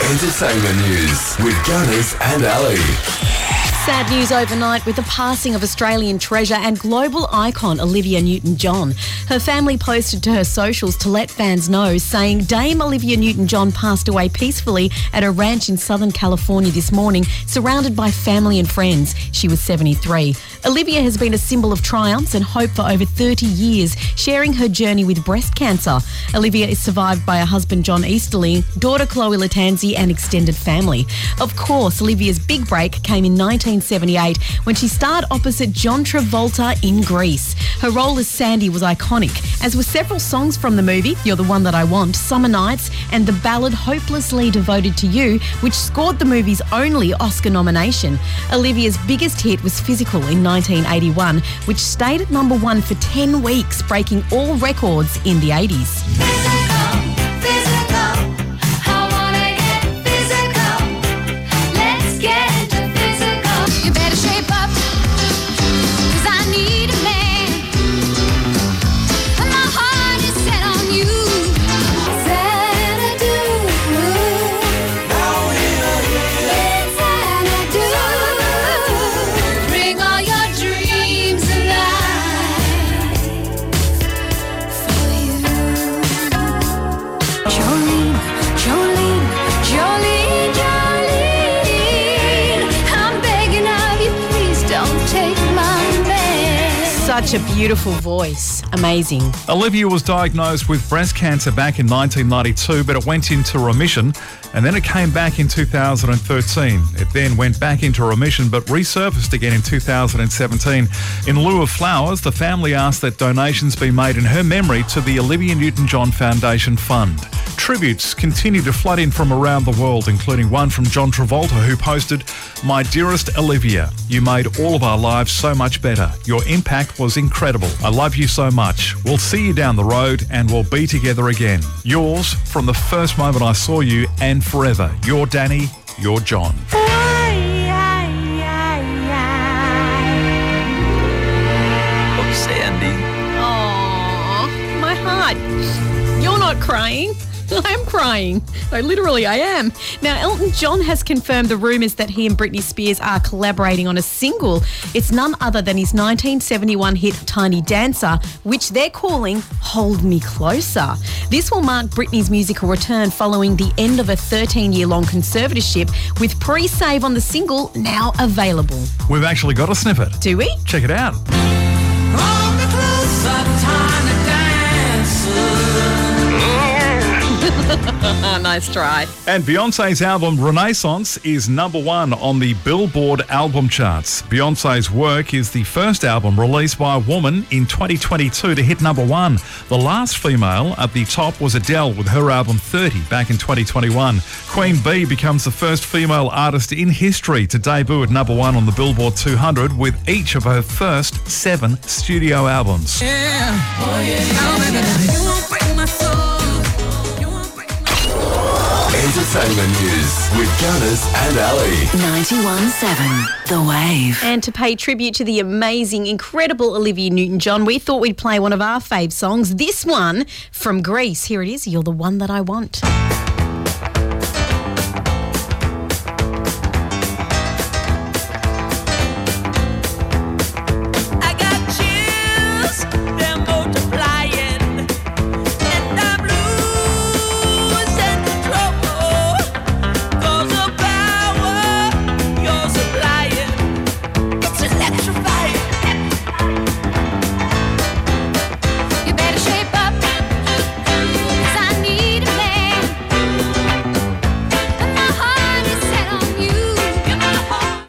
Entertainment news with Gunners and Ali. Sad news overnight with the passing of Australian treasure and global icon Olivia Newton-John. Her family posted to her socials to let fans know, saying Dame Olivia Newton-John passed away peacefully at a ranch in Southern California this morning, surrounded by family and friends. She was 73. Olivia has been a symbol of triumphs and hope for over 30 years, sharing her journey with breast cancer. Olivia is survived by her husband John Easterling, daughter Chloe Lattanzi and extended family. Of course, Olivia's big break came in 1978 when she starred opposite John Travolta in Grease. Her role as Sandy was iconic, as were several songs from the movie, You're the One That I Want, Summer Nights, and the ballad Hopelessly Devoted to You, which scored the movie's only Oscar nomination. Olivia's biggest hit was Physical in 1981, which stayed at number one for 10 weeks, breaking all records in the 80s. Such a beautiful voice. Amazing. Olivia was diagnosed with breast cancer back in 1992, but it went into remission and then it came back in 2013. It then went back into remission but resurfaced again in 2017. In lieu of flowers, the family asked that donations be made in her memory to the Olivia Newton-John Foundation Fund. Tributes continue to flood in from around the world, including one from John Travolta, who posted, "My dearest Olivia, you made all of our lives so much better. Your impact was incredible. I love you so much. We'll see you down the road and we'll be together again. Yours from the first moment I saw you and forever. Your Danny, your John." Oh, Sandy. my heart. You're not crying. I'm crying. No, literally, I am. Now, Elton John has confirmed the rumours that he and Britney Spears are collaborating on a single. It's none other than his 1971 hit Tiny Dancer, which they're calling Hold Me Closer. This will mark Britney's musical return following the end of a 13-year-long conservatorship, with pre-save on the single now available. We've actually got a snippet. Do we? Check it out. Hold me closer, tiny dancer. Nice try. And Beyonce's album Renaissance is number one on the Billboard album charts. Beyonce's work is the first album released by a woman in 2022 to hit number one. The last female at the top was Adele with her album 30 back in 2021. Queen Bee becomes the first female artist in history to debut at number one on the Billboard 200 with each of her first 7 studio albums. Yeah. Oh, yeah. You won't break my soul. Entertainment news with Gunners and Ali. 91.7 The Wave. And to pay tribute to the amazing, incredible Olivia Newton-John, we thought we'd play one of our fave songs. This one from Grease. Here it is, You're the One That I Want.